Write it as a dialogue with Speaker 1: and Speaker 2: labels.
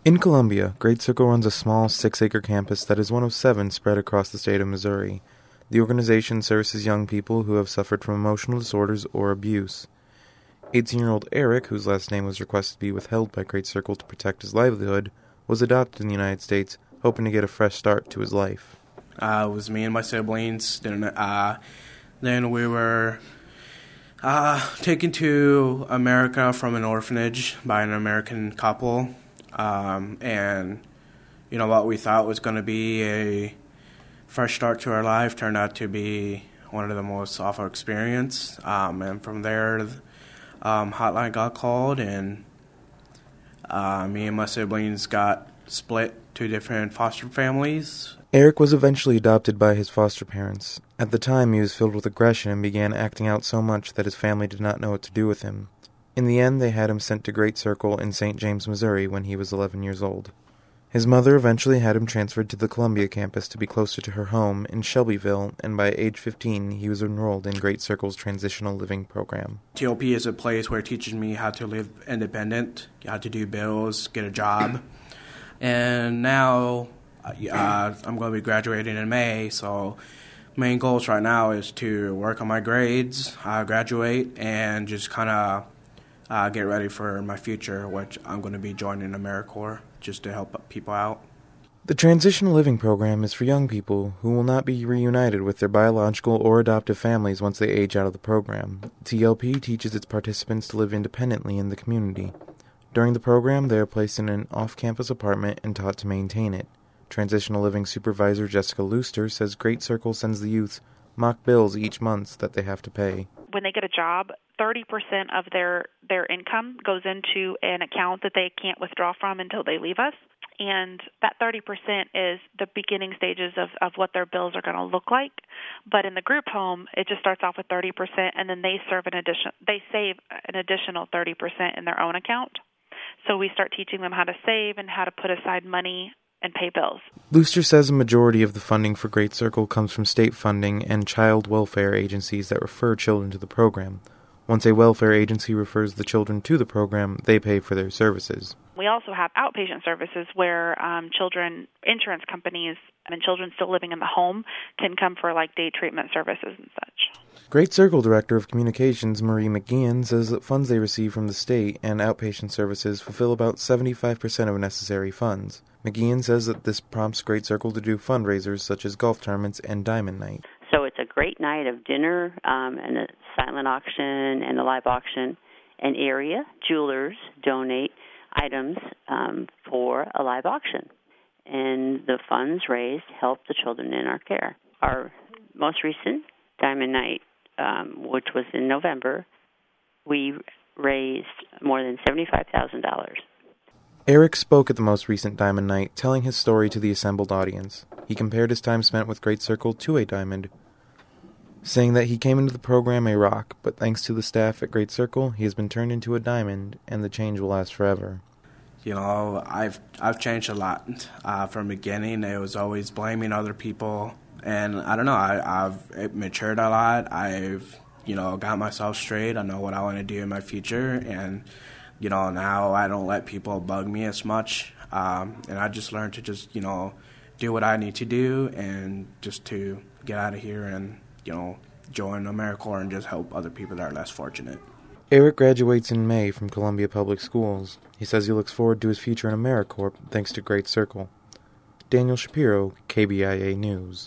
Speaker 1: In Columbia, Great Circle runs a small 6-acre campus that is one of 7 spread across the state of Missouri. The organization services young people who have suffered from emotional disorders or abuse. 18-year-old Eric, whose last name was requested to be withheld by Great Circle to protect his livelihood, was adopted in the United States, hoping to get a fresh start to his life.
Speaker 2: It was me and my siblings. Then we were taken to America from an orphanage by an American couple. And, what we thought was going to be a fresh start to our life turned out to be one of the most awful experiences. And from there, hotline got called, and me and my siblings got split to different foster families.
Speaker 1: Eric was eventually adopted by his foster parents. At the time, he was filled with aggression and began acting out so much that his family did not know what to do with him. In the end, they had him sent to Great Circle in St. James, Missouri when he was 11 years old. His mother eventually had him transferred to the Columbia campus to be closer to her home in Shelbyville, and by age 15, he was enrolled in Great Circle's Transitional Living Program.
Speaker 2: TOP is a place where it teaches me how to live independent, how to do bills, get a job. And now I'm going to be graduating in May, so main goals right now is to work on my grades, graduate, and just kind of get ready for my future, which I'm going to be joining AmeriCorps just to help people out.
Speaker 1: The Transitional Living Program is for young people who will not be reunited with their biological or adoptive families once they age out of the program. TLP teaches its participants to live independently in the community. During the program, they are placed in an off-campus apartment and taught to maintain it. Transitional Living Supervisor Jessica Looster says Great Circle sends the youth mock bills each month that they have to pay.
Speaker 3: When they get a job, 30% of their income goes into an account that they can't withdraw from until they leave us. And that 30% is the beginning stages of what their bills are going to look like. But in the group home, it just starts off with 30%, and then they save an additional 30% in their own account. So we start teaching them how to save and how to put aside money and pay bills.
Speaker 1: Looster says a majority of the funding for Great Circle comes from state funding and child welfare agencies that refer children to the program. Once a welfare agency refers the children to the program, they pay for their services.
Speaker 3: We also have outpatient services where insurance companies and children still living in the home can come for day treatment services and such.
Speaker 1: Great Circle Director of Communications Marie McGeehan says that funds they receive from the state and outpatient services fulfill about 75% of necessary funds. McGeehan says that this prompts Great Circle to do fundraisers such as golf tournaments and Diamond Night.
Speaker 4: So it's a great night of dinner and a silent auction and a live auction. An area jewelers donate items for a live auction, and the funds raised help the children in our care. Our most recent Diamond Night, which was in November, we raised more than $75,000.
Speaker 1: Eric spoke at the most recent Diamond Night, telling his story to the assembled audience. He compared his time spent with Great Circle to a diamond, saying that he came into the program a rock, but thanks to the staff at Great Circle, he has been turned into a diamond, and the change will last forever.
Speaker 2: I've changed a lot. From the beginning, it was always blaming other people, and I don't know, I've matured a lot. I've, got myself straight. I know what I want to do in my future, and, now I don't let people bug me as much, and I just learned to just, do what I need to do and just to get out of here and, join AmeriCorps and just help other people that are less fortunate.
Speaker 1: Eric graduates in May from Columbia Public Schools. He says he looks forward to his future in AmeriCorps thanks to Great Circle. Daniel Shapiro, KBIA News.